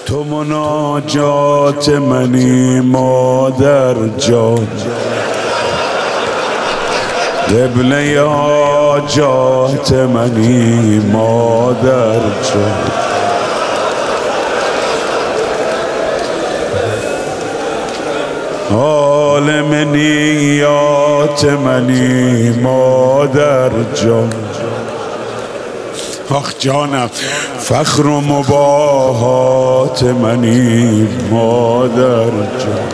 تو مناجات منی مادر جان، قبله حاجات منی مادر جان. عالم نیات منی مادر جان. آخ جانم فخر و مباهات منی مادر جان.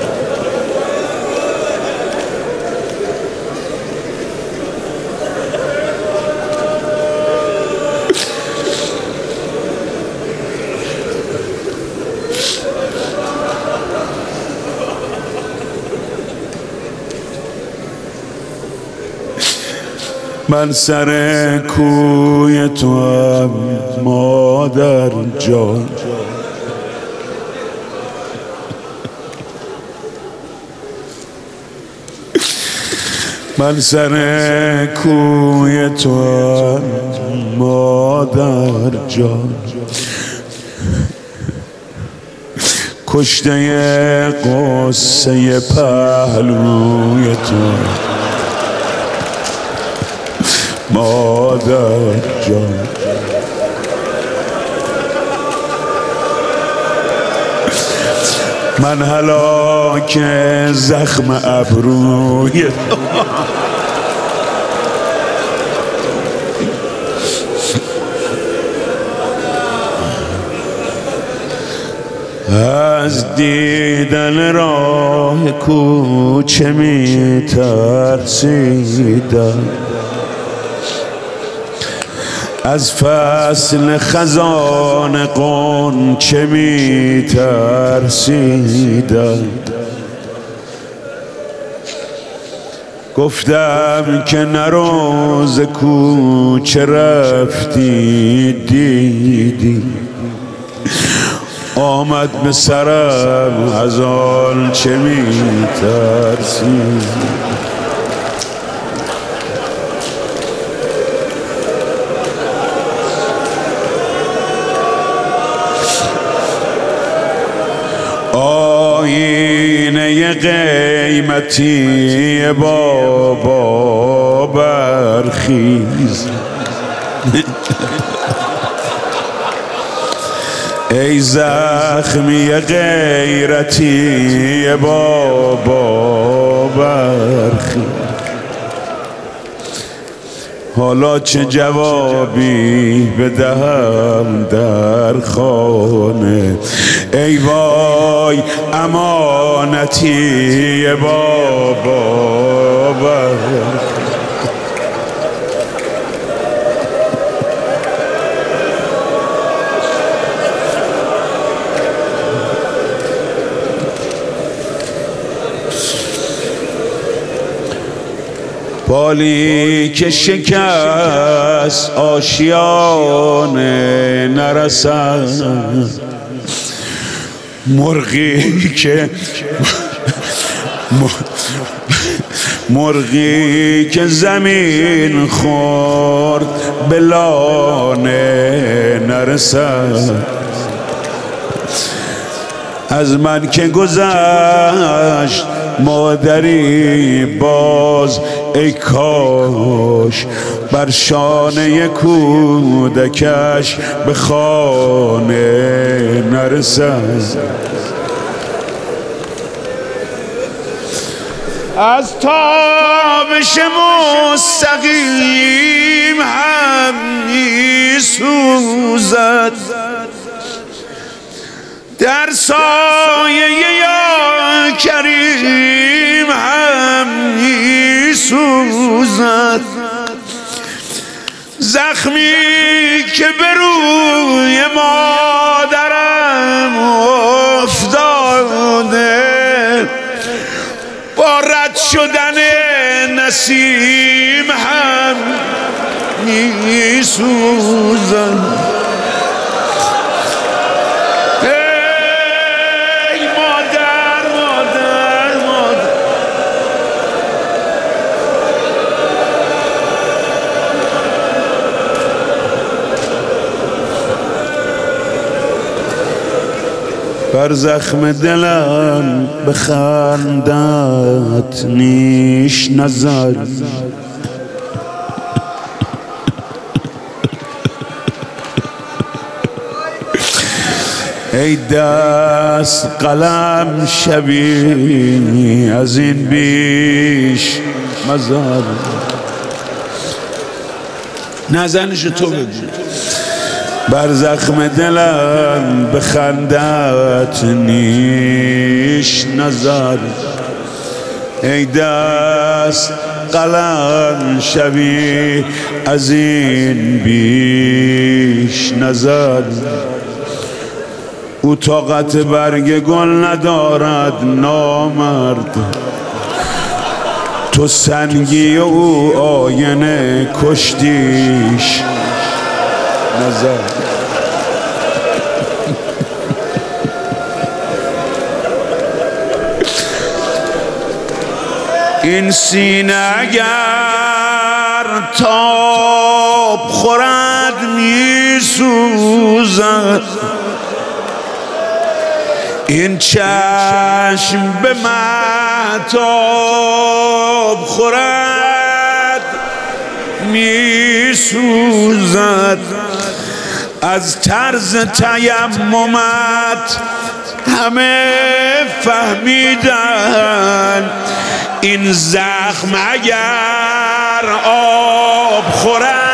من سر کوی تو هم مادر جان، من سر کوی تو هم مادر جان. کشته قصه پهلوی تو مادر جان. من هلاک زخم ابروی از دیدن راه کوچه می ترسیدم، از فصل خزان غنچه می ترسیدم. گفتم که نرو ز کوچه رفتی دیدی، آمد به سرم از آن چه می ترسیدم. آینه قیمتی بابا برخیز، ای زخمی غیرتی بابا برخیز. حالا چه جوابی بدهم در خانه، ای وای امانتی بابا برخیز. بالی که شکست آشیانه نرسد، مرغی که زمین خورد به لانه نرسد. از من که گذشت مادری باز، ای کاش بر شانه کودکش به خانه نرسد. از تابش مستقیم هم می‌سوزد، در سایه یا کریم هم می‌سوزد. زخمی که به روی مادرم افتاده، با رد شدن نسیم هم می‌سوزد. بر زخم دلم بخندت نیش نظر. ای دست قلم شبی از این بیش مزار. نزنش تو بگو. بر زخم دلم بخندت نیش نظر. ای دست قلم شبی از این بیش نظر. او طاقت برگ گل ندارد نامرد، تو سنگی او آینه کشتیش نظر. این سینه اگر تاب خورد می سوزد، این چشم به مهتاب خورد می سوزد. از طرز تیممت همه فهمیدن، این زخم اگر آب خورد